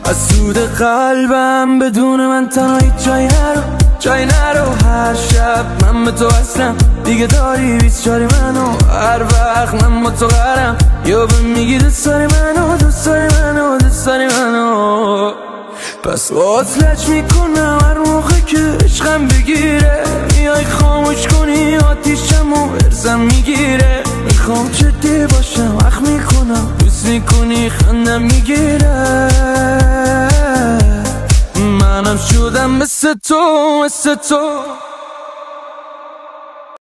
از سود قلبم بدون من تنهایی جای نرو هر شب من به تو اصلا دیگه داری 24 منو هر وقت من با تو قرم یا به میگی دوست داری منو پس قاتلت میکنم هر موقع که عشقم بگیره میای خاموش کنی آتیشمو ارزم میگیره میخوام جدی باشم اخ میکنم دوست میکنی خندم میگیره منم شدم مثل تو